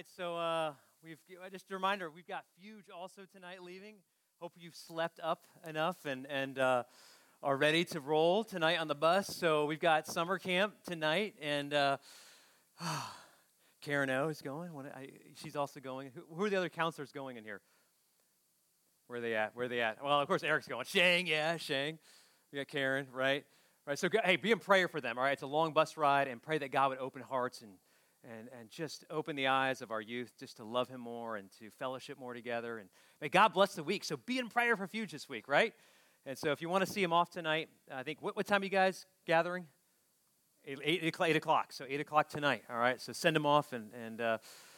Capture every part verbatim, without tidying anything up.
right, so uh, we've just a reminder, we've got Fuge also tonight leaving. Hope you've slept up enough and and uh, are ready to roll tonight on the bus. So we've got summer camp tonight, and uh, Karen O is going. What, I, she's also going. Who, who are the other counselors going in here? Where are they at? Where are they at? Well, of course, Eric's going. Shang, yeah, Shang. We got Karen, right? Right. So, hey, be in prayer for them. All right, it's a long bus ride, and pray that God would open hearts and. And and just open the eyes of our youth just to love him more and to fellowship more together. And may God bless the week. So be in prayer for Fuge this week, right? And so if you want to see him off tonight, I think, what, what time are you guys gathering? Eight, eight, eight, eight o'clock. So eight o'clock tonight, all right? So send him off and, and uh,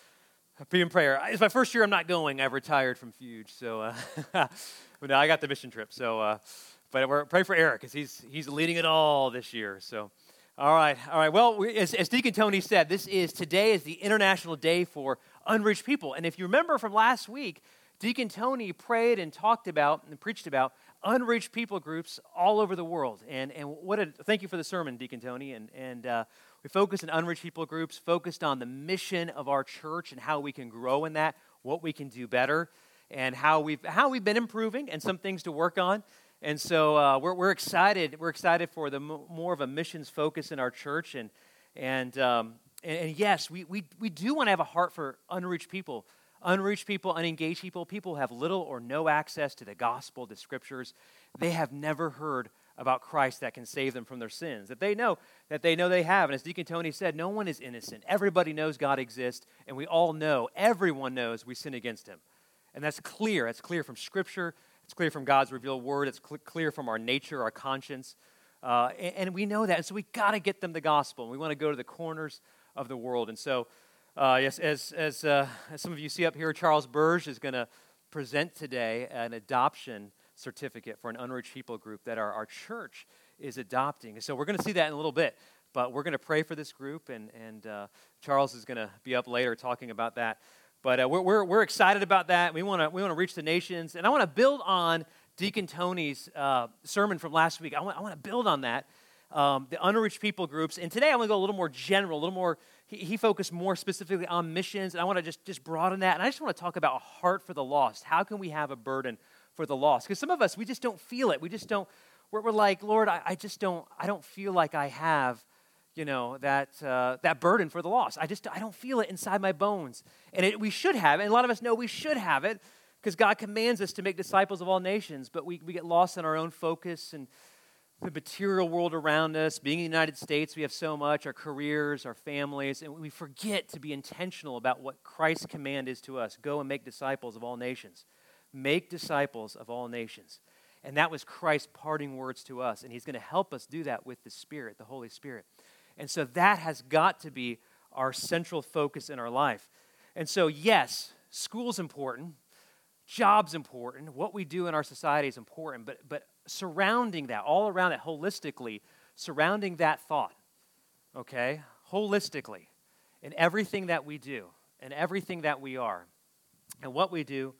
be in prayer. It's my first year I'm not going. I've retired from Fuge. So uh, but no, I got the mission trip. So, uh, but we're, pray for Eric because he's, he's leading it all this year. So. All right, all right. Well, we, as, as Deacon Tony said, this is today is the International Day for Unreached People. And if you remember from last week, Deacon Tony prayed and talked about and preached about unreached people groups all over the world. And and what a thank you for the sermon, Deacon Tony. And and uh, we focused on unreached people groups, focused on the mission of our church and how we can grow in that, what we can do better, and how we've how we've been improving and some things to work on. And so uh, we're we're excited. We're excited for the m- more of a missions focus in our church, and and um, and, and yes, we we we do want to have a heart for unreached people, unreached people, unengaged people, people who have little or no access to the gospel, the scriptures. They have never heard about Christ that can save them from their sins. That they know that they know they have. And as Deacon Tony said, no one is innocent. Everybody knows God exists, and we all know. Everyone knows we sin against Him, and that's clear. That's clear from Scripture. It's clear from God's revealed word. It's cl- clear from our nature, our conscience. Uh, and, and we know that. And so we got to get them the gospel. And we want to go to the corners of the world. And so, uh, yes, as as, uh, as some of you see up here, Charles Burge is going to present today an adoption certificate for an unreached people group that our, our church is adopting. And so we're going to see that in a little bit. But we're going to pray for this group. And, and uh, Charles is going to be up later talking about that. But uh, we're, we're we're excited about that. We want to we want to reach the nations, and I want to build on Deacon Tony's uh, sermon from last week. I want I want to build on that, um, the unreached people groups. And today I want to go a little more general, a little more. He, he focused more specifically on missions, and I want to just just broaden that. And I just want to talk about a heart for the lost. How can we have a burden for the lost? Because some of us we just don't feel it. We just don't. We're, we're like, Lord, I, I just don't. I don't feel like I have. You know, that uh, that burden for the lost. I just, I don't feel it inside my bones. And it, we should have it. And a lot of us know we should have it because God commands us to make disciples of all nations. But we, we get lost in our own focus and the material world around us. Being in the United States, we have so much, our careers, our families, and we forget to be intentional about what Christ's command is to us. Go and make disciples of all nations. Make disciples of all nations. And that was Christ's parting words to us. And He's going to help us do that with the Spirit, the Holy Spirit. And so that has got to be our central focus in our life. And so, yes, school's important, job's important, what we do in our society is important, but but surrounding that, all around it, holistically, surrounding that thought, okay, holistically, in everything that we do, and everything that we are, and what we do,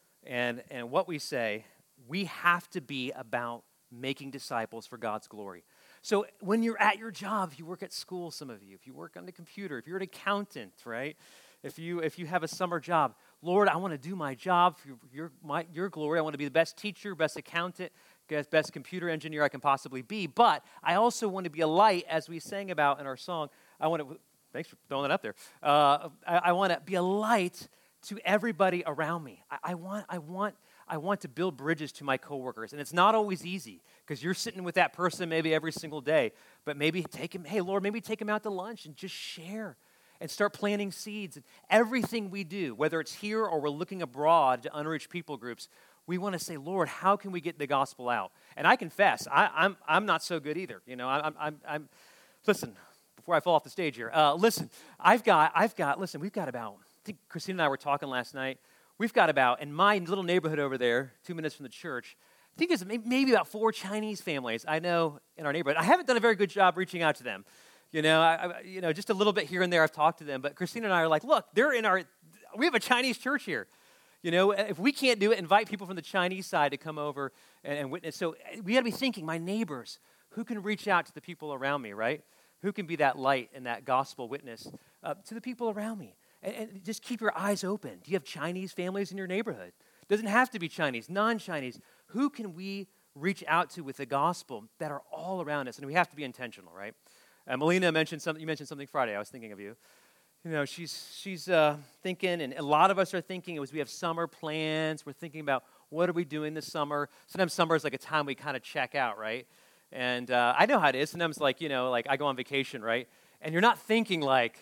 and and what we say, we have to be about making disciples for God's glory. So when you're at your job, if you work at school, some of you, if you work on the computer, if you're an accountant, right? If you if you have a summer job, Lord, I want to do my job for your my your glory. I want to be the best teacher, best accountant, best computer engineer I can possibly be. But I also want to be a light, as we sang about in our song. I want to. Thanks for throwing that up there. Uh, I, I want to be a light to everybody around me. I, I want I want. I want to build bridges to my coworkers. And it's not always easy because you're sitting with that person maybe every single day. But maybe take him, hey, Lord, maybe take him out to lunch and just share and start planting seeds. And everything we do, whether it's here or we're looking abroad to unreached people groups, we want to say, Lord, how can we get the gospel out? And I confess, I, I'm I'm not so good either. You know, I'm I'm I'm. Listen, before I fall off the stage here, uh, listen, I've got I've got listen, we've got about. I think Christina and I were talking last night. We've got about, in my little neighborhood over there, two minutes from the church, I think there's maybe about four Chinese families I know in our neighborhood. I haven't done a very good job reaching out to them. You know, I, I, you know, just a little bit here and there I've talked to them. But Christina and I are like, look, they're in our, we have a Chinese church here. You know, if we can't do it, invite people from the Chinese side to come over and, and witness. So we got to be thinking, my neighbors, who can reach out to the people around me, right? Who can be that light and that gospel witness uh, to the people around me? And, and just keep your eyes open. Do you have Chinese families in your neighborhood? Doesn't have to be Chinese, non-Chinese. Who can we reach out to with the gospel that are all around us? And we have to be intentional, right? Uh, Melina mentioned something. You mentioned something Friday. I was thinking of you. You know, she's she's uh, thinking, and a lot of us are thinking, as we have summer plans, we're thinking about what are we doing this summer. Sometimes summer is like a time we kind of check out, right? And uh, I know how it is. Sometimes, like, you know, like I go on vacation, right? And you're not thinking like,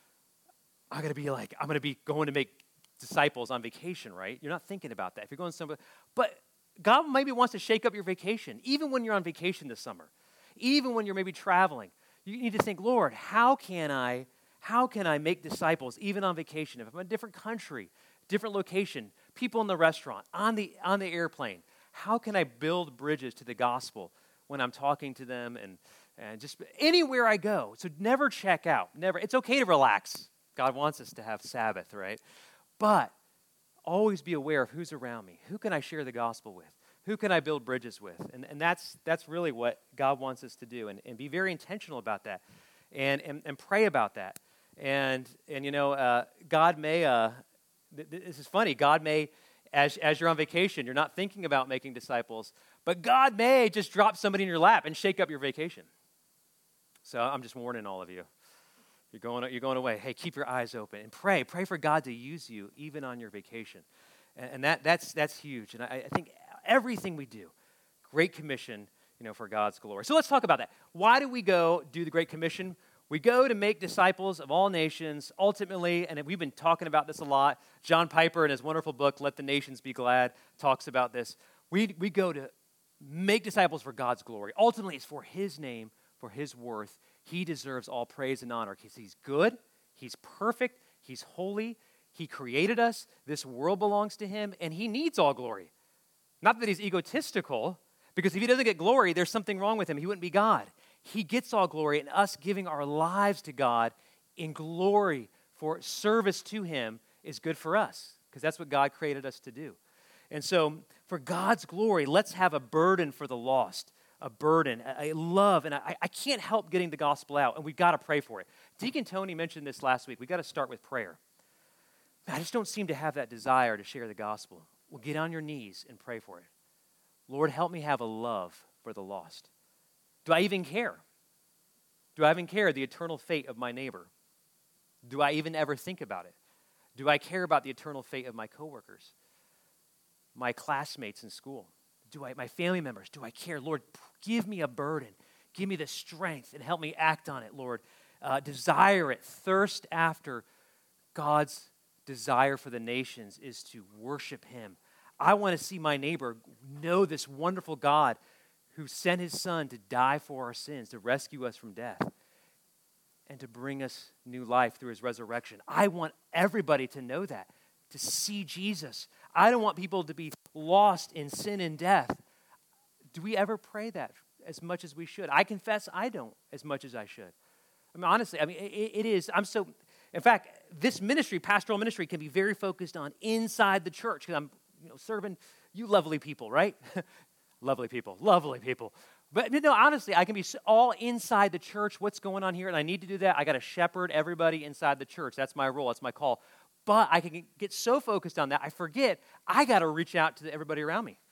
I'm going to be like, I'm going to be going to make disciples on vacation, right? You're not thinking about that. If you're going somewhere, but God maybe wants to shake up your vacation, even when you're on vacation this summer, even when you're maybe traveling. You need to think, Lord, how can I, how can I make disciples even on vacation? If I'm in a different country, different location, people in the restaurant, on the on the airplane, how can I build bridges to the gospel when I'm talking to them and and just anywhere I go? So never check out. Never. It's okay to relax. God wants us to have Sabbath, right? But always be aware of who's around me. Who can I share the gospel with? Who can I build bridges with? And, and that's that's really what God wants us to do. And, and be very intentional about that. And, and, and pray about that. And, and you know, uh, God may, uh, th- th- this is funny, God may, as, as you're on vacation, you're not thinking about making disciples, but God may just drop somebody in your lap and shake up your vacation. So I'm just warning all of you. You're going, you're going away. Hey, keep your eyes open and pray. Pray for God to use you even on your vacation. And, and that that's that's huge. And I, I think everything we do, Great Commission, you know, for God's glory. So let's talk about that. Why do we go do the Great Commission? We go to make disciples of all nations, ultimately, and we've been talking about this a lot. John Piper, in his wonderful book, Let the Nations Be Glad, talks about this. We, we go to make disciples for God's glory. Ultimately, it's for his name, for his worth. He deserves all praise and honor because he's good, he's perfect, he's holy, he created us, this world belongs to him, and he needs all glory. Not that he's egotistical, because if he doesn't get glory, there's something wrong with him. He wouldn't be God. He gets all glory, and us giving our lives to God in glory for service to him is good for us, because that's what God created us to do. And so, for God's glory, let's have a burden for the lost, a burden, a, a love, and I, I can't help getting the gospel out, and we've got to pray for it. Deacon Tony mentioned this last week. We've got to start with prayer. I just don't seem to have that desire to share the gospel. Well, get on your knees and pray for it. Lord, help me have a love for the lost. Do I even care? Do I even care the eternal fate of my neighbor? Do I even ever think about it? Do I care about the eternal fate of my coworkers, my classmates in school? Do I, my family members, do I care? Lord, give me a burden. Give me the strength and help me act on it, Lord. Uh, desire it. Thirst after God's desire for the nations is to worship him. I want to see my neighbor know this wonderful God who sent his son to die for our sins, to rescue us from death, and to bring us new life through his resurrection. I want everybody to know that, to see Jesus. I don't want people to be lost in sin and death. Do we ever pray that as much as we should? I confess I don't as much as I should. I mean, honestly, I mean, it, it is, I'm so, in fact, this ministry, pastoral ministry, can be very focused on inside the church, because I'm, you know, serving you lovely people, right? Lovely people, lovely people. But no, honestly, I can be all inside the church, what's going on here, and I need to do that. I got to shepherd everybody inside the church. That's my role. That's my call. But I can get so focused on that, I forget I got to reach out to everybody around me.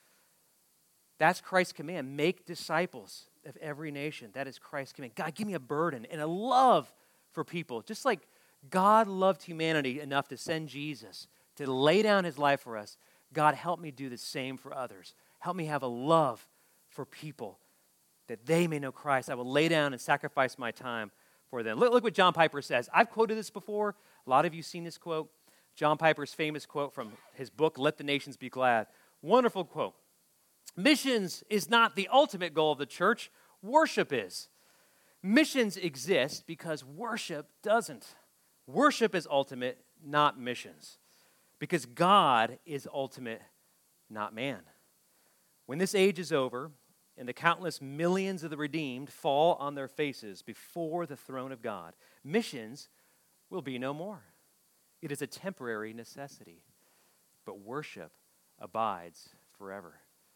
That's Christ's command. Make disciples of every nation. That is Christ's command. God, give me a burden and a love for people. Just like God loved humanity enough to send Jesus to lay down his life for us, God, help me do the same for others. Help me have a love for people that they may know Christ. I will lay down and sacrifice my time for them. Look, look what John Piper says. I've quoted this before. A lot of you have seen this quote. John Piper's famous quote from his book, Let the Nations Be Glad. Wonderful quote. Missions is not the ultimate goal of the church. Worship is. Missions exist because worship doesn't. Worship is ultimate, not missions. Because God is ultimate, not man. When this age is over, and the countless millions of the redeemed fall on their faces before the throne of God, missions will be no more. It is a temporary necessity, but worship abides forever.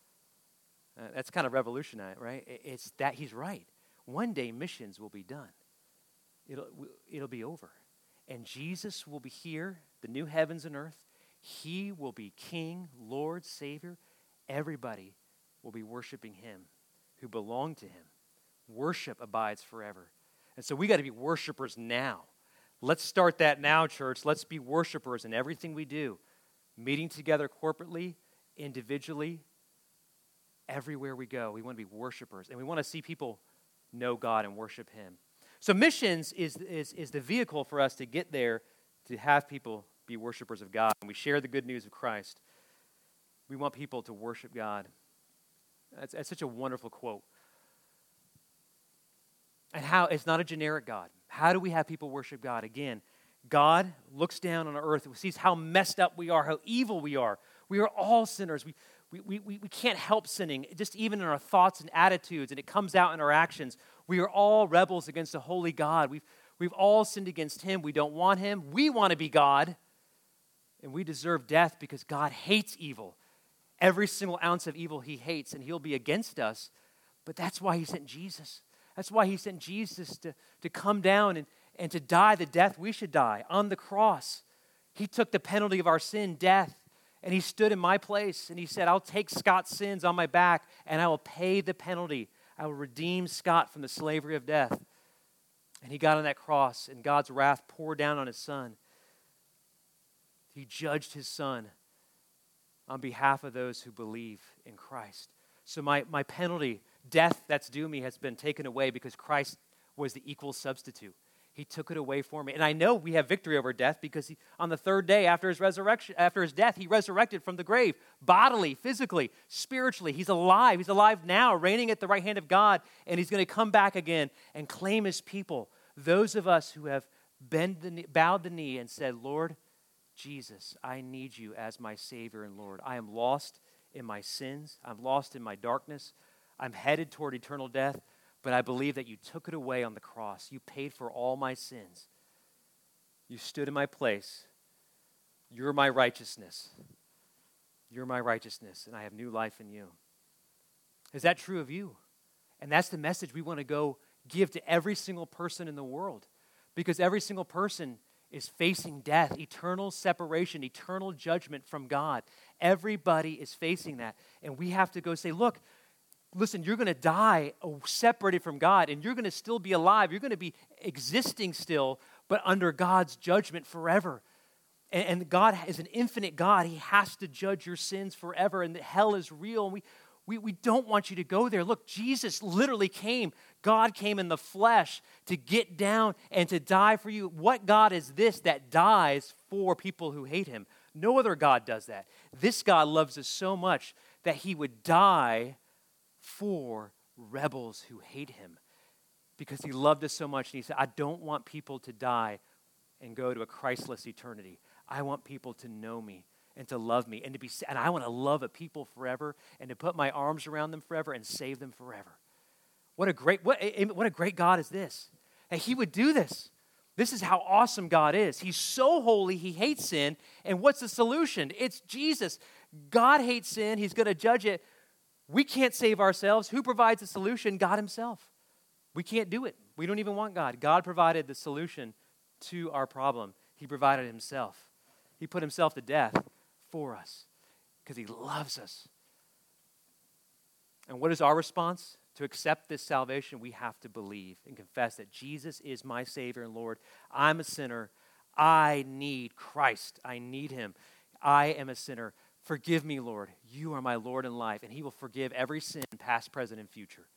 Uh, that's kind of revolutionary, right? It's that he's right. One day missions will be done. It'll, it'll be over. and Jesus will be here, the new heavens and earth. He will be King, Lord, Savior. Everybody will be worshiping him who belong to him. Worship abides forever. And so we got to be worshipers now. Let's start that now, church. Let's be worshipers in everything we do. Meeting together corporately, individually, everywhere we go. We want to be worshipers. And we want to see people know God and worship him. So missions is, is, is the vehicle for us to get there, to have people be worshipers of God. And we share the good news of Christ. We want people to worship God. That's, that's such a wonderful quote. And how it's not a generic God. How do we have people worship God? Again, God looks down on our earth and sees how messed up we are, how evil we are. We are all sinners. We, we, we, we can't help sinning, just even in our thoughts and attitudes, and it comes out in our actions. We are all rebels against a holy God. We've, we've all sinned against him. We don't want him. We want to be God. And we deserve death because God hates evil. Every single ounce of evil he hates, and he'll be against us. But that's why he sent Jesus. That's why he sent Jesus to, to come down and, and to die the death we should die on the cross. He took the penalty of our sin, death, and he stood in my place, and he said, I'll take Scott's sins on my back, and I will pay the penalty. I will redeem Scott from the slavery of death. And he got on that cross, and God's wrath poured down on his son. He judged his son on behalf of those who believe in Christ. So my, my penalty, death that's due me, has been taken away because Christ was the equal substitute. He took it away for me. And I know we have victory over death because he, on the third day after his resurrection, after his death, he resurrected from the grave, bodily, physically, spiritually. He's alive. He's alive now, reigning at the right hand of God, and he's going to come back again and claim his people, those of us who have bent the knee, bowed the knee and said, Lord Jesus, I need you as my Savior and Lord. I am lost in my sins. I'm lost in my darkness. I'm headed toward eternal death, but I believe that you took it away on the cross. You paid for all my sins. You stood in my place. You're my righteousness. You're my righteousness, and I have new life in you. Is that true of you? And that's the message we want to go give to every single person in the world, because every single person is facing death, eternal separation, eternal judgment from God. Everybody is facing that. And we have to go say, look, listen, you're going to die separated from God, and you're going to still be alive. You're going to be existing still, but under God's judgment forever. And, and God is an infinite God. He has to judge your sins forever, and hell is real. And we, we, we don't want you to go there. Look, Jesus literally came. God came in the flesh to get down and to die for you. What God is this that dies for people who hate him? No other God does that. This God loves us so much that he would die for rebels who hate him, because he loved us so much. And he said, I don't want people to die and go to a Christless eternity. I want people to know me and to love me, and to be, and I want to love a people forever, and to put my arms around them forever and save them forever. What a great, what, what a great God is this? And he would do this. This is how awesome God is. He's so holy, he hates sin. And what's the solution? It's Jesus. God hates sin. He's going to judge it. We can't save ourselves. Who provides the solution? God himself. We can't do it. We don't even want God. God provided the solution to our problem. He provided himself. He put himself to death for us because he loves us. And what is our response? To accept this salvation, we have to believe and confess that Jesus is my Savior and Lord. I'm a sinner. I need Christ. I need him. I am a sinner. Forgive me, Lord. You are my Lord in life, and he will forgive every sin, past, present, and future.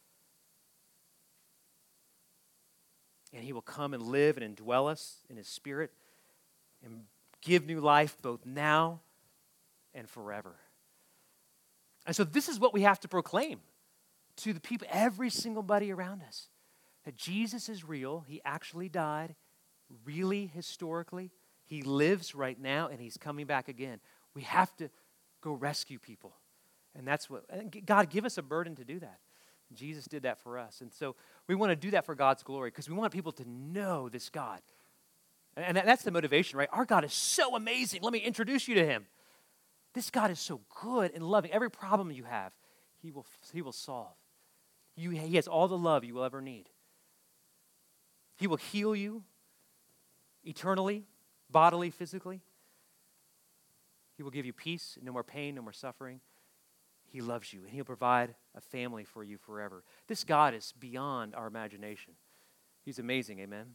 And he will come and live and indwell us in his Spirit and give new life both now and forever. And so this is what we have to proclaim to the people, every single buddy around us, that Jesus is real. He actually died, really historically. He lives right now, and he's coming back again. We have to go rescue people. And that's what, and God, give us a burden to do that. Jesus did that for us. And so we want to do that for God's glory because we want people to know this God. And that's the motivation, right? Our God is so amazing. Let me introduce you to him. This God is so good and loving. Every problem you have, he will, he will solve. You, he has all the love you will ever need. He will heal you. eternally, bodily, physically. He will give you peace, no more pain, no more suffering. He loves you, and he'll provide a family for you forever. This God is beyond our imagination. He's amazing, amen?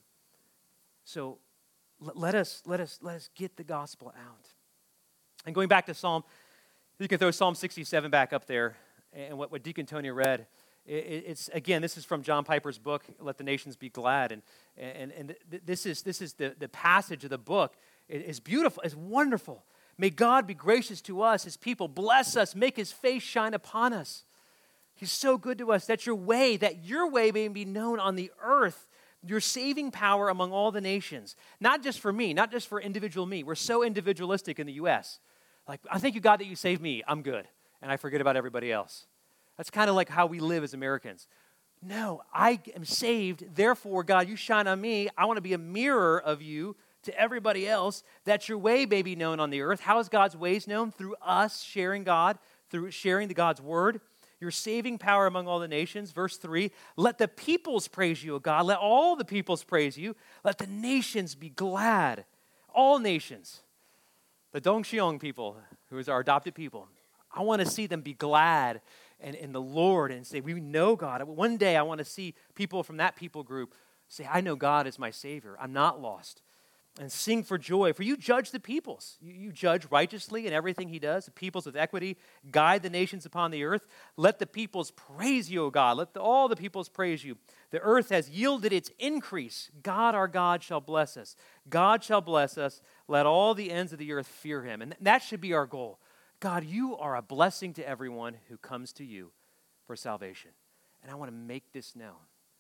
So let us, let us, let us get the gospel out. And going back to Psalm, you can throw Psalm sixty-seven back up there, and what, what Deacon Tony read. It, it's again, this is from John Piper's book, "Let the Nations Be Glad," and and and this is this is the, the passage of the book. It is beautiful, it's wonderful. May God be gracious to us, his people. Bless us, make his face shine upon us. He's so good to us. That your way, that your way may be known on the earth. Your saving power among all the nations. Not just for me, not just for individual me. We're so individualistic in the U S Like, I thank you, God, that you saved me. I'm good. And I forget about everybody else. That's kind of like how we live as Americans. No, I am saved. Therefore, God, you shine on me. I want to be a mirror of you to everybody else, that your way may be known on the earth. How is God's ways known? Through us sharing God, through sharing the God's word. Your saving power among all the nations. Verse three, let the peoples praise you, O God. Let all the peoples praise you. Let the nations be glad. All nations. The Dongxiong people, who is our adopted people. I want to see them be glad in, in the Lord and say, we know God. One day I want to see people from that people group say, I know God is my Savior. I'm not lost. And sing for joy, for you judge the peoples. You, you judge righteously in everything he does, the peoples with equity, guide the nations upon the earth. Let the peoples praise you, O God. Let the, all the peoples praise you. The earth has yielded its increase. God, our God, shall bless us. God shall bless us. Let all the ends of the earth fear him. And that should be our goal. God, you are a blessing to everyone who comes to you for salvation. And I want to make this known.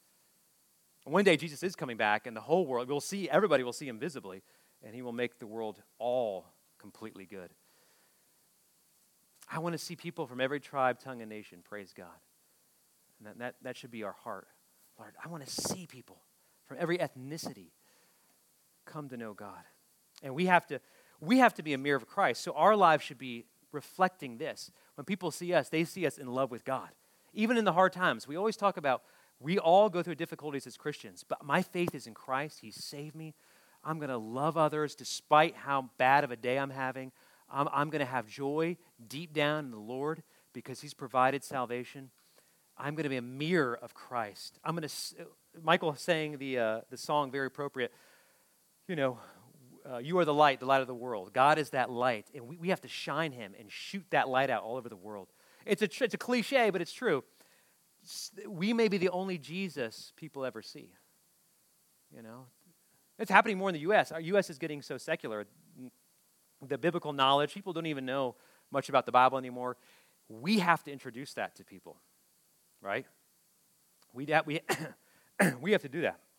One day Jesus is coming back, and the whole world, we'll see, everybody will see him visibly, and he will make the world all completely good. I want to see people from every tribe, tongue, and nation praise God. And that, that, that should be our heart. Lord, I want to see people from every ethnicity come to know God. And we have to, we have to be a mirror of Christ, so our lives should be reflecting this. When people see us, they see us in love with God. Even in the hard times, we always talk about we all go through difficulties as Christians, but my faith is in Christ. He saved me. I'm going to love others despite how bad of a day I'm having. I'm, I'm going to have joy deep down in the Lord because he's provided salvation. I'm going to be a mirror of Christ. I'm going to, Michael sang the, uh, the song very appropriate. You know, uh, you are the light, the light of the world. God is that light, and we, we have to shine him and shoot that light out all over the world. It's a, it's a cliche, but it's true. We may be the only Jesus people ever see. You know, it's happening more in the U S Our U S is getting so secular. The biblical knowledge, people don't even know much about the Bible anymore. We have to introduce that to people, right? We we we have to do that.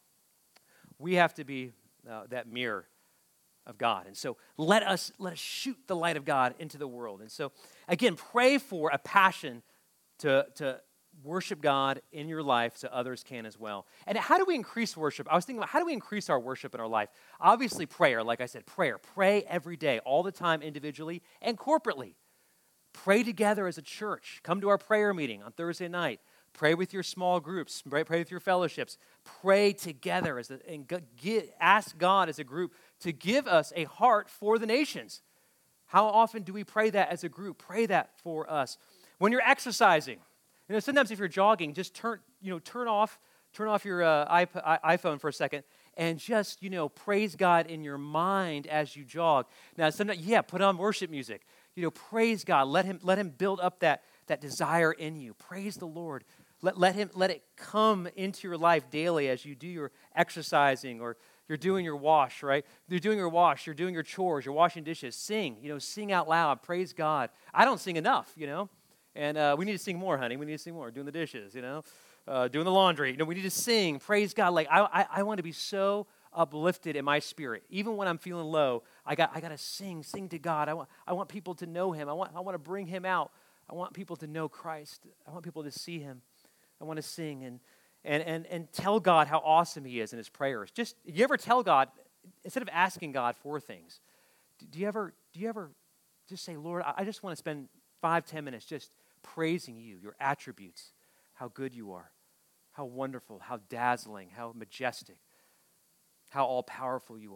We have to be uh, that mirror of God, and so let us let us shoot the light of God into the world. And so again, pray for a passion to to. worship God in your life so others can as well. And how do we increase worship? I was thinking about how do we increase our worship in our life? Obviously prayer, like I said, prayer. Pray every day, all the time, individually and corporately. Pray together as a church. Come to our prayer meeting on Thursday night. Pray with your small groups. Pray, pray with your fellowships. Pray together as a, and get, ask God as a group to give us a heart for the nations. How often do we pray that as a group? Pray that for us. When you're exercising, you know, sometimes if you're jogging, just turn, you know, turn off, turn off your uh, iP- iPhone for a second, and just, you know, praise God in your mind as you jog. Now, sometimes, yeah, put on worship music. You know, praise God. Let Him, let Him build up that that desire in you. Praise the Lord. Let let Him, let it come into your life daily as you do your exercising or you're doing your wash, right? You're doing your wash. You're doing your chores. You're washing dishes. Sing, you know, sing out loud. Praise God. I don't sing enough, you know. And uh, we need to sing more, honey. We need to sing more. Doing the dishes, you know, uh, doing the laundry. You know, we need to sing. Praise God. Like I, I, I want to be so uplifted in my spirit, even when I'm feeling low. I got, I got to sing, sing to God. I want, I want people to know Him. I want, I want to bring Him out. I want people to know Christ. I want people to see Him. I want to sing and and and and tell God how awesome He is in His prayers. Just you ever tell God instead of asking God for things? Do you ever, do you ever just say, Lord, I just want to spend five, ten minutes just praising you, your attributes, how good you are, how wonderful, how dazzling, how majestic, how all-powerful you are.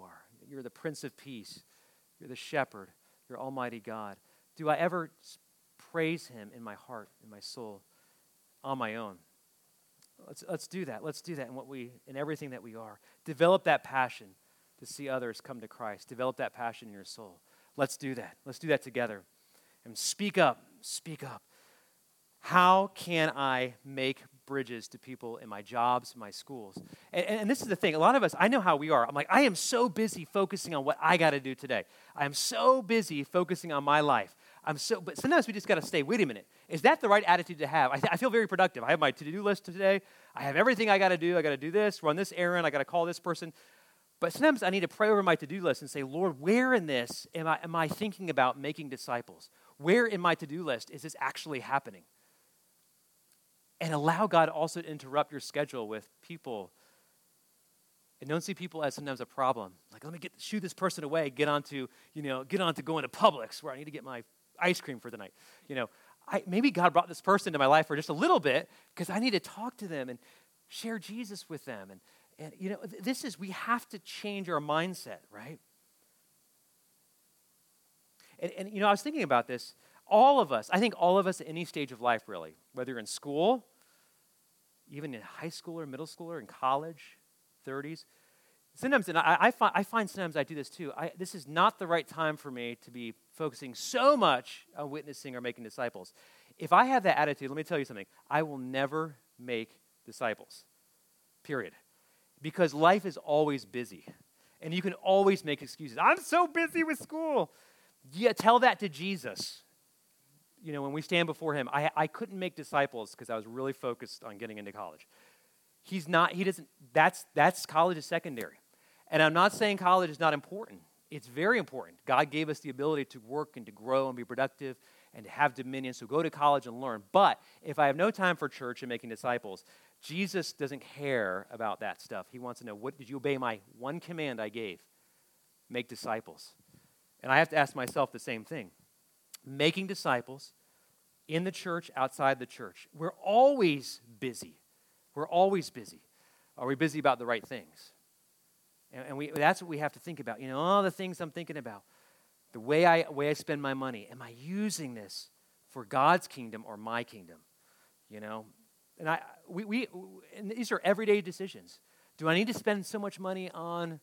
You're the Prince of Peace. You're the Shepherd. You're Almighty God. Do I ever praise him in my heart, in my soul, on my own? Let's, let's do that. Let's do that in what we, in everything that we are. Develop that passion to see others come to Christ. Develop that passion in your soul. Let's do that. Let's do that together. And speak up. Speak up. How can I make bridges to people in my jobs, my schools? And, and this is the thing. A lot of us, I know how we are. I'm like, I am so busy focusing on what I got to do today. I am so busy focusing on my life. I'm so, but sometimes we just got to stay, wait a minute. Is that the right attitude to have? I, th- I feel very productive. I have my to-do list today. I have everything I got to do. I got to do this, run this errand. I got to call this person. But sometimes I need to pray over my to-do list and say, Lord, where in this am I, am I thinking about making disciples? Where in my to-do list is this actually happening? And allow God also to interrupt your schedule with people. And don't see people as sometimes a problem. Like, let me get shoo this person away, get on to, you know, get on to going to Publix where I need to get my ice cream for the night. You know, I, maybe God brought this person into my life for just a little bit because I need to talk to them and share Jesus with them. And, and you know, th- this is, we have to change our mindset, right? And, and, you know, I was thinking about this. All of us, I think all of us at any stage of life, really, whether you're in school, even in high school or middle school or in college, thirties, sometimes, and I, I, find, I find sometimes I do this too, I, this is not the right time for me to be focusing so much on witnessing or making disciples. If I have that attitude, let me tell you something, I will never make disciples, period. Because life is always busy, and you can always make excuses. I'm so busy with school. Yeah, tell that to Jesus. You know, when we stand before him, I, I couldn't make disciples because I was really focused on getting into college. He's not, he doesn't, that's, that's college is secondary. And I'm not saying college is not important. It's very important. God gave us the ability to work and to grow and be productive and to have dominion, so go to college and learn. But if I have no time for church and making disciples, Jesus doesn't care about that stuff. He wants to know, what did you obey my one command I gave? Make disciples. And I have to ask myself the same thing. Making disciples in the church, outside the church. We're always busy. We're always busy. Are we busy about the right things? And, and we, that's what we have to think about. You know, all the things I'm thinking about. The way I, way I spend my money. Am I using this for God's kingdom or my kingdom? You know? And I, we, we, and these are everyday decisions. Do I need to spend so much money on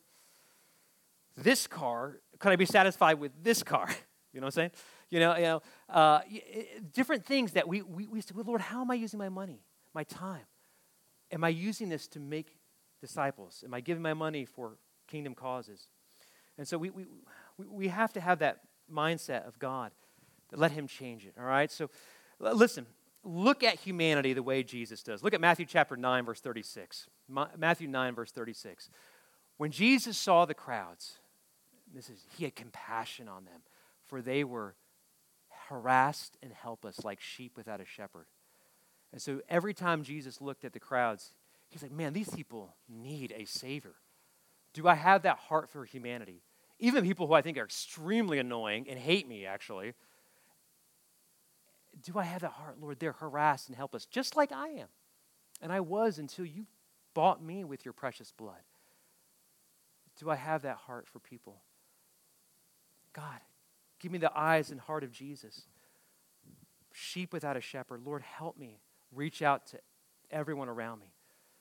this car? Could I be satisfied with this car? You know what I'm saying? You know, you know, uh, different things that we, we, we say, well, Lord, how am I using my money, my time? Am I using this to make disciples? Am I giving my money for kingdom causes? And so we we we have to have that mindset of God, to let him change it, all right? So listen, look at humanity the way Jesus does. Look at Matthew chapter nine, verse thirty-six. Ma- Matthew nine, verse thirty-six. When Jesus saw the crowds, this is, he had compassion on them, for they were harassed and helpless like sheep without a shepherd. And so every time Jesus looked at the crowds, he's like, man, these people need a Savior. Do I have that heart for humanity? Even people who I think are extremely annoying and hate me, actually. Do I have that heart? Lord, they're harassed and helpless, just like I am. And I was until you bought me with your precious blood. Do I have that heart for people? God, give me the eyes and heart of Jesus. Sheep without a shepherd. Lord, help me reach out to everyone around me.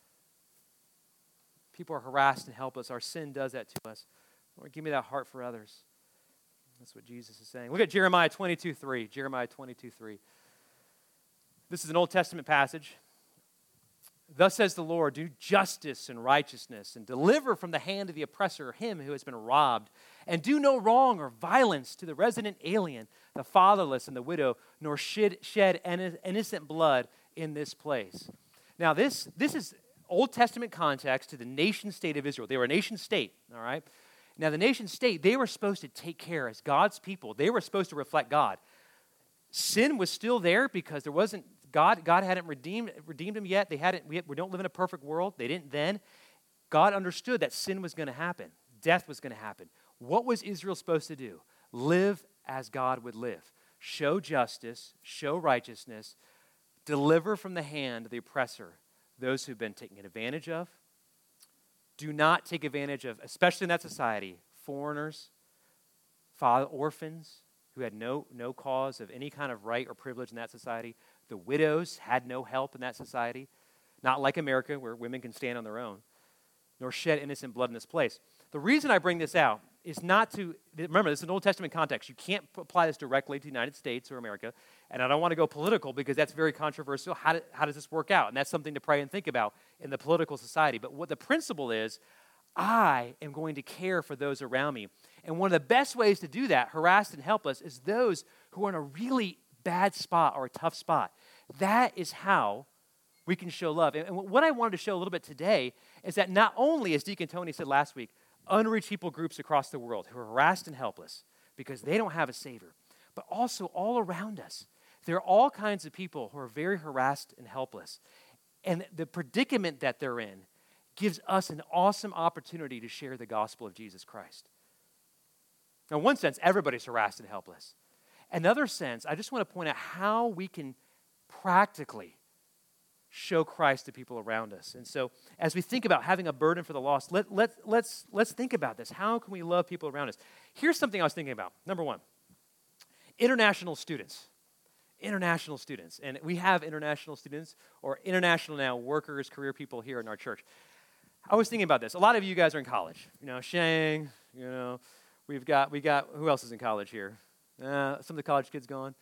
People are harassed and helpless. Our sin does that to us. Lord, give me that heart for others. That's what Jesus is saying. Look at Jeremiah twenty-two three. Jeremiah twenty-two three. This is an Old Testament passage. Thus says the Lord, do justice and righteousness and deliver from the hand of the oppressor him who has been robbed, and do no wrong or violence to the resident alien, the fatherless and the widow, nor shed, shed innocent blood in this place. Now this, this is Old Testament context to the nation state of Israel. They were a nation state, all right? Now the nation state, they were supposed to take care as God's people. They were supposed to reflect God. Sin was still there because there wasn't God, God hadn't redeemed, redeemed them yet. They hadn't. We, we don't live in a perfect world. They didn't then. God understood that sin was going to happen. Death was going to happen. What was Israel supposed to do? Live as God would live. Show justice, show righteousness, deliver from the hand of the oppressor those who've been taken advantage of. Do not take advantage of, especially in that society, foreigners, father, orphans who had no, no cause of any kind of right or privilege in that society. The widows had no help in that society, not like America where women can stand on their own, nor shed innocent blood in this place. The reason I bring this out is not to, remember, this is an Old Testament context. You can't apply this directly to the United States or America, and I don't want to go political because that's very controversial. How, do, how does this work out? And that's something to pray and think about in the political society. But what the principle is, I am going to care for those around me. And one of the best ways to do that, harassed and helpless, is those who are in a really bad spot or a tough spot. That is how we can show love. And what I wanted to show a little bit today is that not only, as Deacon Tony said last week, unreached people groups across the world who are harassed and helpless because they don't have a Savior, but also all around us. There are all kinds of people who are very harassed and helpless. And the predicament that they're in gives us an awesome opportunity to share the gospel of Jesus Christ. Now, in one sense, everybody's harassed and helpless. Another sense, I just want to point out how we can practically show Christ to people around us. And so as we think about having a burden for the lost, let, let, let's, let's think about this. How can we love people around us? Here's something I was thinking about. Number one, international students. International students. And we have international students or international now workers, career people here in our church. I was thinking about this. A lot of you guys are in college. You know, Shang, you know, we've got, we got, who else is in college here? Uh, some of the college kids going.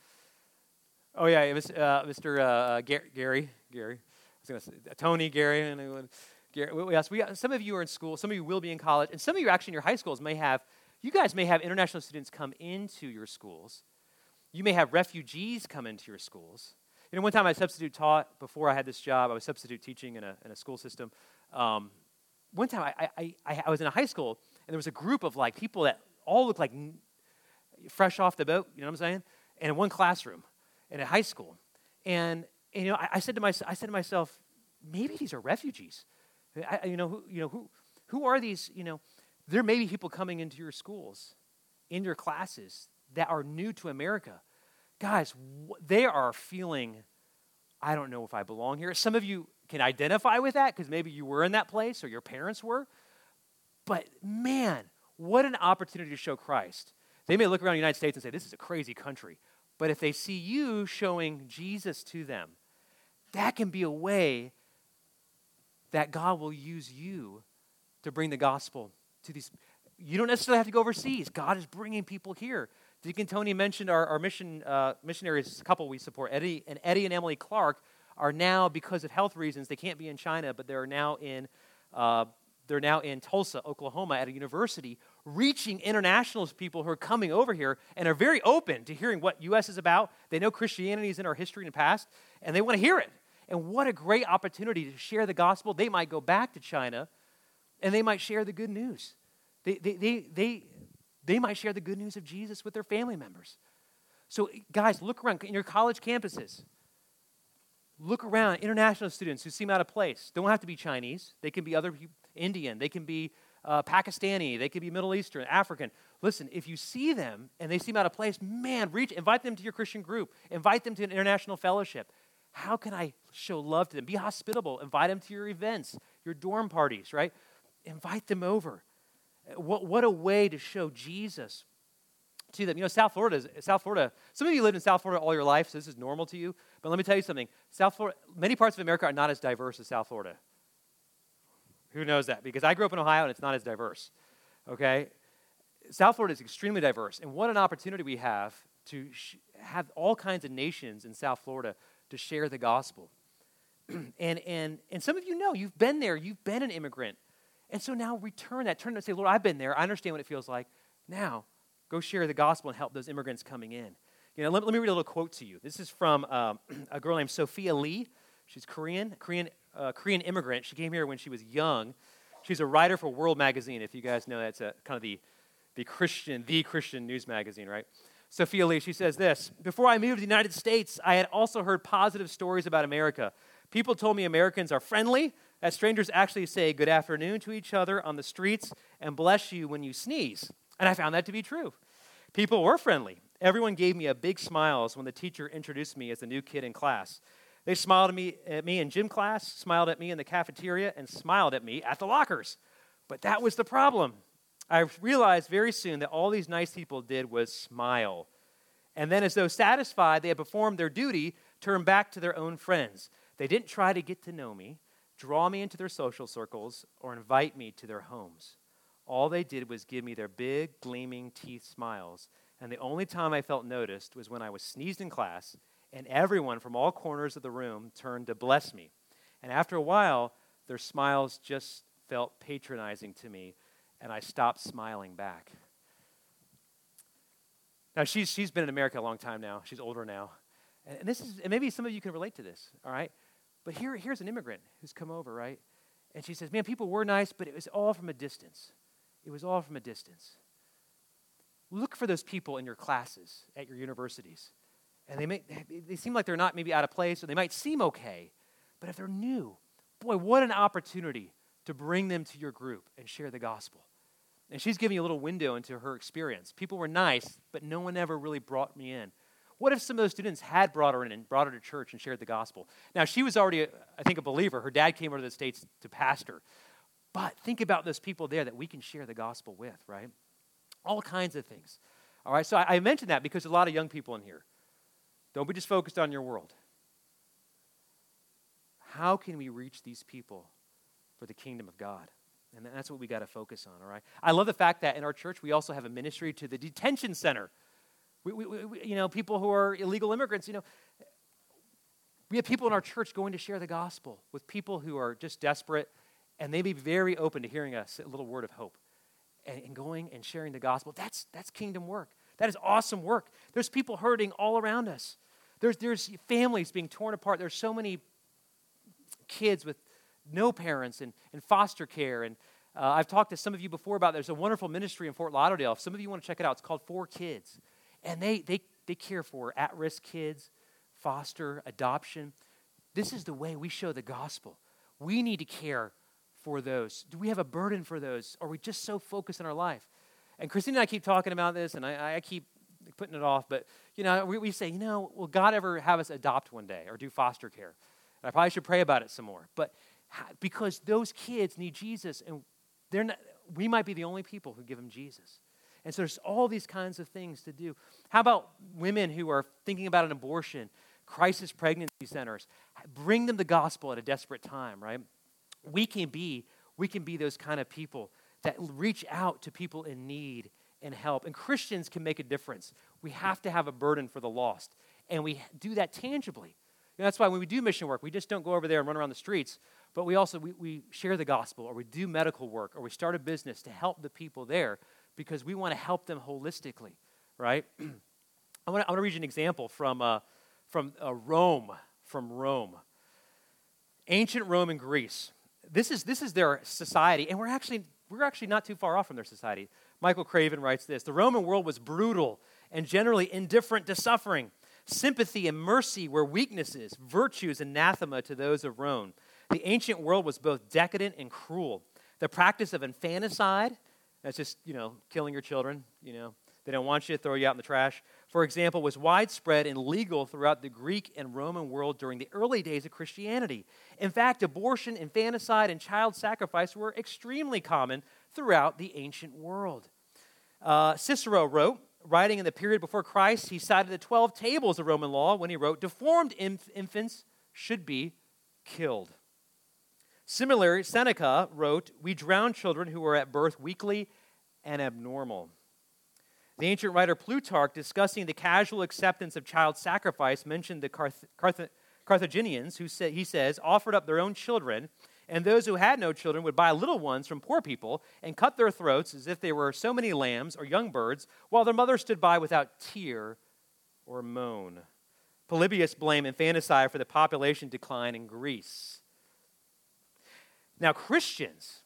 Oh, yeah, uh, Mister Uh, Gary, Gary, Gary. I was gonna say, Tony, Gary, and Gary. Yes, we got, some of you are in school, some of you will be in college, and some of you actually in your high schools may have, you guys may have international students come into your schools. You may have refugees come into your schools. You know, one time I substitute taught, before I had this job, I was substitute teaching in a, in a school system. Um, one time I, I, I, I was in a high school, and there was a group of like people that all looked like n- fresh off the boat, you know what I'm saying? And in one classroom. In a high school, and, and you know, I, I said to myself, I said to myself, maybe these are refugees. I, you know, who, you know, who, who are these? You know, there may be people coming into your schools, in your classes that are new to America, guys. W- they are feeling, I don't know if I belong here. Some of you can identify with that because maybe you were in that place or your parents were. But man, what an opportunity to show Christ. They may look around the United States and say, "This is a crazy country." But if they see you showing Jesus to them, that can be a way that God will use you to bring the gospel to these. You don't necessarily have to go overseas. God is bringing people here. Deacon Tony mentioned our, our mission uh, missionaries, a couple we support, Eddie and Eddie and Emily Clark, are now, because of health reasons, they can't be in China, but they're now in uh, they're now in Tulsa, Oklahoma, at a university, reaching international people who are coming over here and are very open to hearing what U S is about. They know Christianity is in our history and past, and they want to hear it. And what a great opportunity to share the gospel. They might go back to China, and they might share the good news. They, they, they, they, they might share the good news of Jesus with their family members. So, guys, look around in your college campuses. Look around, international students who seem out of place. Don't have to be Chinese. They can be other Indian. They can be uh, Pakistani. They can be Middle Eastern, African. Listen, if you see them and they seem out of place, man, reach, invite them to your Christian group. Invite them to an international fellowship. How can I show love to them? Be hospitable. Invite them to your events, your dorm parties, right? Invite them over. What, what a way to show Jesus to them. You know, South Florida, is, South Florida, some of you lived in South Florida all your life, so this is normal to you. But let me tell you something. South Florida, many parts of America are not as diverse as South Florida. Who knows that? Because I grew up in Ohio and it's not as diverse, okay? South Florida is extremely diverse. And what an opportunity we have to sh- have all kinds of nations in South Florida to share the gospel. and, and, and some of you know, you've been there. You've been an immigrant. And so now return that. Turn and say, Lord, I've been there. I understand what it feels like. Now, go share the gospel and help those immigrants coming in. You know, let, let me read a little quote to you. This is from um, a girl named Sophia Lee. She's Korean, Korean, uh, Korean immigrant. She came here when she was young. She's a writer for World Magazine. If you guys know, that's a, kind of the, the Christian, the Christian news magazine, right? Sophia Lee, she says this: "Before I moved to the United States, I had also heard positive stories about America. People told me Americans are friendly, that strangers actually say good afternoon to each other on the streets and bless you when you sneeze. And I found that to be true. People were friendly. Everyone gave me a big smiles when the teacher introduced me as the new kid in class. They smiled at me, at me in gym class, smiled at me in the cafeteria, and smiled at me at the lockers. But that was the problem. I realized very soon that all these nice people did was smile. And then as though satisfied they had performed their duty, turned back to their own friends. They didn't try to get to know me, draw me into their social circles, or invite me to their homes. All they did was give me their big, gleaming teeth smiles. And the only time I felt noticed was when I was sneezed in class, and everyone from all corners of the room turned to bless me. And after a while, their smiles just felt patronizing to me, and I stopped smiling back. Now, she's, she's been in America a long time now. She's older now. And, and this is, and maybe some of you can relate to this, all right? But here, here's an immigrant who's come over, right? And she says, man, people were nice, but it was all from a distance. It was all from a distance. Look for those people in your classes at your universities. And they may, they seem like they're not maybe out of place, or they might seem okay. But if they're new, boy, what an opportunity to bring them to your group and share the gospel. And she's giving you a little window into her experience. People were nice, but no one ever really brought me in. What if some of those students had brought her in and brought her to church and shared the gospel? Now, she was already, a, I think, a believer. Her dad came over to the States to pastor. But think about those people there that we can share the gospel with, right? All kinds of things. All right, so I, I mentioned that because a lot of young people in here. Don't be just focused on your world. How can we reach these people for the kingdom of God? And that's what we got to focus on, all right? I love the fact that in our church, we also have a ministry to the detention center. We, we, we, you know, people who are illegal immigrants, you know, we have people in our church going to share the gospel with people who are just desperate, and they be very open to hearing us a little word of hope and, and going and sharing the gospel. That's that's kingdom work. That is awesome work. There's people hurting all around us. There's there's families being torn apart. There's so many kids with no parents and, and foster care. And uh, I've talked to some of you before about there's a wonderful ministry in Fort Lauderdale. If some of you want to check it out, it's called For Kids. And they they they care for at-risk kids, foster, adoption. This is the way we show the gospel. We need to care for those. Do we have a burden for those? Or are we just so focused on our life? And Christine and I keep talking about this, and I, I keep putting it off. But, you know, we, we say, you know, will God ever have us adopt one day or do foster care? And I probably should pray about it some more. But because those kids need Jesus, and they're not, we might be the only people who give them Jesus. And so there's all these kinds of things to do. How about women who are thinking about an abortion, crisis pregnancy centers? Bring them the gospel at a desperate time, right? We can be, we can be those kind of people that reach out to people in need and help. And Christians can make a difference. We have to have a burden for the lost. And we do that tangibly. And that's why when we do mission work, we just don't go over there and run around the streets, but we also, we, we share the gospel, or we do medical work, or we start a business to help the people there because we want to help them holistically, right? I want to I want to read you an example from, uh, from uh, Rome, from Rome. Ancient Rome and Greece. This is, this is their society, and we're actually, we're actually not too far off from their society. Michael Craven writes this: the Roman world was brutal and generally indifferent to suffering. Sympathy and mercy were weaknesses, virtues anathema to those of Rome. The ancient world was both decadent and cruel. The practice of infanticide, that's just, you know, killing your children, you know, they don't want you to throw you out in the trash, for example, was widespread and legal throughout the Greek and Roman world during the early days of Christianity. In fact, abortion, infanticide, and child sacrifice were extremely common throughout the ancient world. Uh, Cicero wrote, writing in the period before Christ, he cited the twelve tables of Roman law when he wrote, deformed inf- infants should be killed. Similarly, Seneca wrote, we drown children who are at birth weakly and abnormal. The ancient writer Plutarch, discussing the casual acceptance of child sacrifice, mentioned the Carth- Carth- Carthaginians, who say, he says, offered up their own children, and those who had no children would buy little ones from poor people and cut their throats as if they were so many lambs or young birds, while their mother stood by without tear or moan. Polybius blamed infanticide for the population decline in Greece. Now, Christians,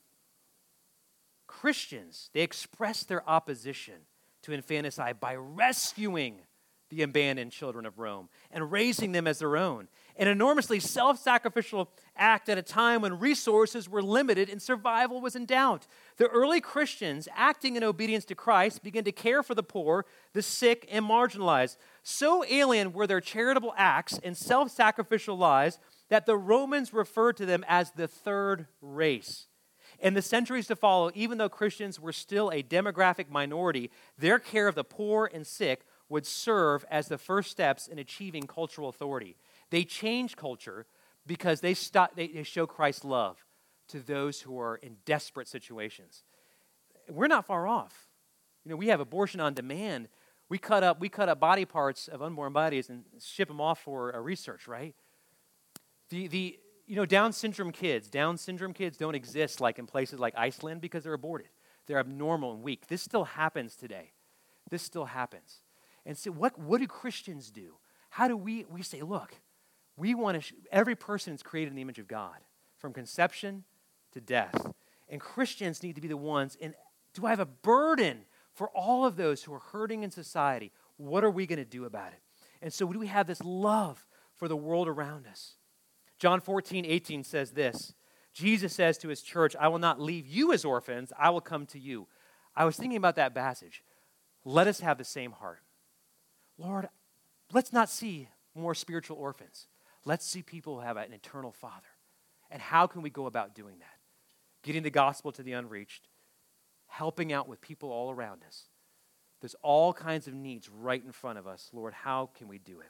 Christians, they expressed their opposition to infanticide by rescuing the abandoned children of Rome and raising them as their own. An enormously self-sacrificial act at a time when resources were limited and survival was in doubt. The early Christians, acting in obedience to Christ, began to care for the poor, the sick, and marginalized. So alien were their charitable acts and self-sacrificial lives that the Romans referred to them as the third race. In the centuries to follow, even though Christians were still a demographic minority, their care of the poor and sick would serve as the first steps in achieving cultural authority. They changed culture because they, stop, they, they show Christ's love to those who are in desperate situations. We're not far off. You know, we have abortion on demand. We cut up, we cut up body parts of unborn bodies and ship them off for uh, research, right? The, the, you know, Down syndrome kids, Down syndrome kids don't exist like in places like Iceland because they're aborted. They're abnormal and weak. This still happens today. This still happens. And so what, what do Christians do? How do we, we say, look, we want to, sh- every person is created in the image of God, from conception to death. And Christians need to be the ones, and do I have a burden for all of those who are hurting in society? What are we going to do about it? And so do we have this love for the world around us? John fourteen, eighteen says this. Jesus says to his church, I will not leave you as orphans, I will come to you. I was thinking about that passage. Let us have the same heart. Lord, let's not see more spiritual orphans. Let's see people who have an eternal Father. And how can we go about doing that? Getting the gospel to the unreached, helping out with people all around us. There's all kinds of needs right in front of us. Lord, how can we do it?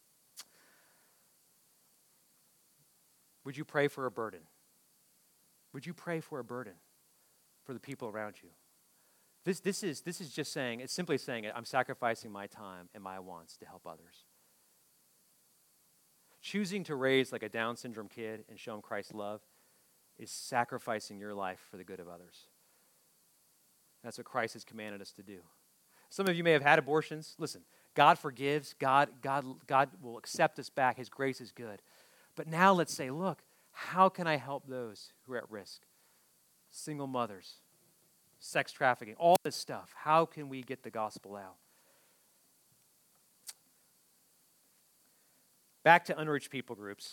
Would you pray for a burden? Would you pray for a burden for the people around you? This, this, is, this is just saying, it's simply saying, I'm sacrificing my time and my wants to help others. Choosing to raise like a Down syndrome kid and show him Christ's love is sacrificing your life for the good of others. That's what Christ has commanded us to do. Some of you may have had abortions. Listen, God forgives. God, God, God will accept us back. His grace is good. But now let's say, look, how can I help those who are at risk? Single mothers, sex trafficking, all this stuff. How can we get the gospel out? Back to unreached people groups.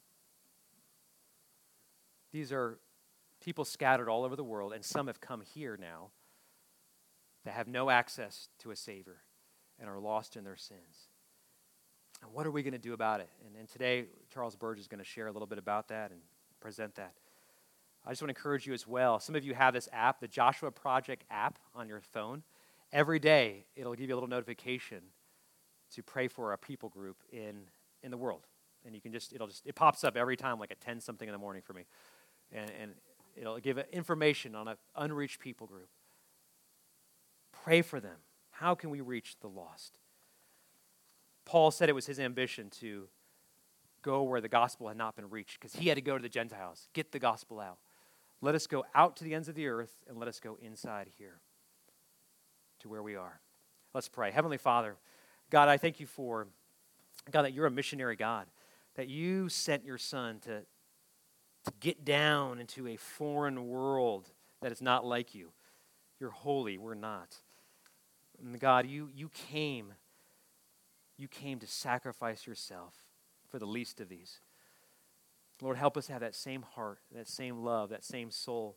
These are people scattered all over the world, and some have come here now that have no access to a Savior and are lost in their sins. And what are we going to do about it? And, and today, Charles Burge is going to share a little bit about that and present that. I just want to encourage you as well. Some of you have this app, the Joshua Project app on your phone. Every day, it'll give you a little notification to pray for a people group in, in the world. And you can just, it'll just, it pops up every time like at ten something in the morning for me. And, and it'll give information on an unreached people group. Pray for them. How can we reach the lost? Paul said it was his ambition to go where the gospel had not been reached because he had to go to the Gentiles, get the gospel out. Let us go out to the ends of the earth and let us go inside here to where we are. Let's pray. Heavenly Father, God, I thank you for, God, that you're a missionary God, that you sent your son to, to get down into a foreign world that is not like you. You're holy, we're not. And God, you, you came You came to sacrifice yourself for the least of these. Lord, help us have that same heart, that same love, that same soul.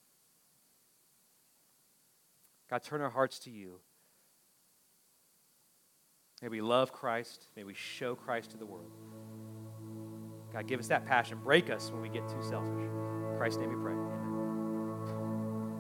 God, turn our hearts to you. May we love Christ. May we show Christ to the world. God, give us that passion. Break us when we get too selfish. In Christ's name we pray.